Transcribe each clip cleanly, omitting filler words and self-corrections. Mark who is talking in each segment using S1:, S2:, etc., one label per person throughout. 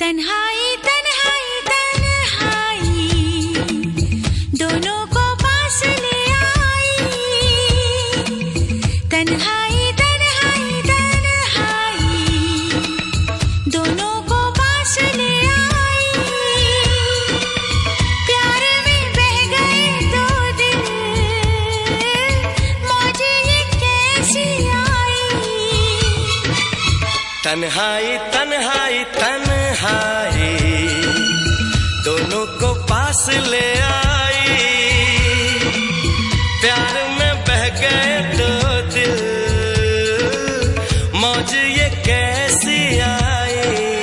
S1: तन्हाई तन्हाई तन्हाई दोनों को पास ले आई। तन्हाई तन्हाई तन्हाई दोनों को पास ले आई। प्यार में बह गए दो दिल, मौज ये कैसी आई।
S2: तन्हाई तन्हाई तन्हाई दोनों को पास ले आई। प्यार में बह गए दो दिल, मौज ये कैसी आई।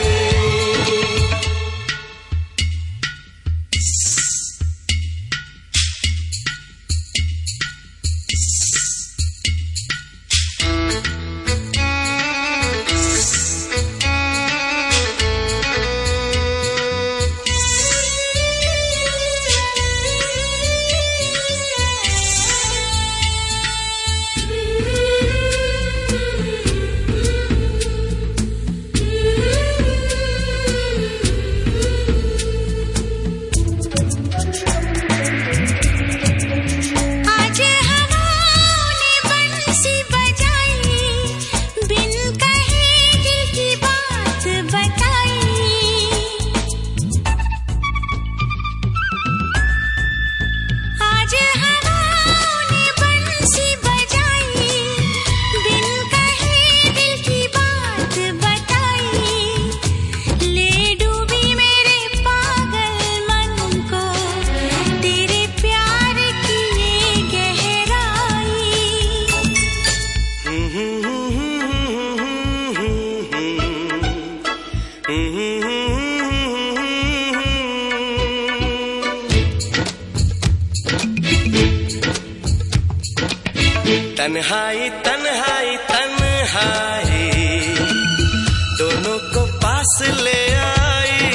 S2: तन्हाई तन्हाई तन्हाई दोनों को पास ले आई।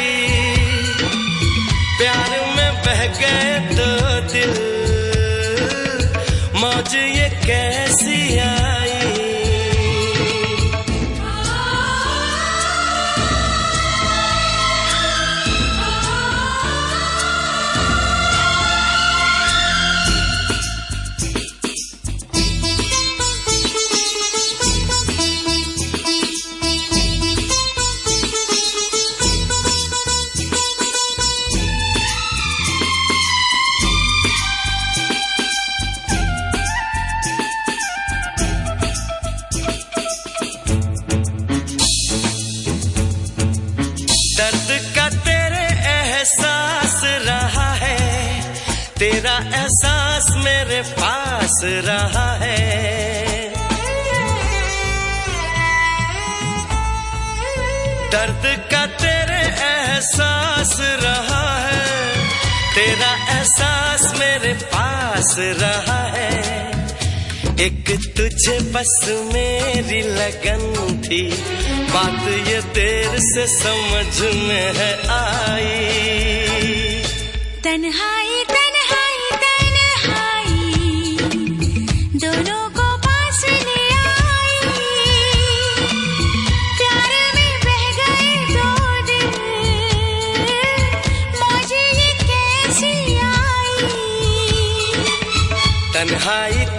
S2: प्यार में बह गए दो दिल, मौज ये कैसी आई। दर्द का तेरे एहसास रहा है, तेरा एहसास मेरे पास रहा है। दर्द का तेरे एहसास रहा है, तेरा एहसास मेरे पास रहा है। एक तुझे बस मेरी लगन थी, बात ये देर से समझ में है आई।
S1: तन्हाई तन्हाई तन्हाई दोनों को पास ले आई। प्यार में बह गए दो दिल, मौज ये कैसी आई।
S2: तन्हाई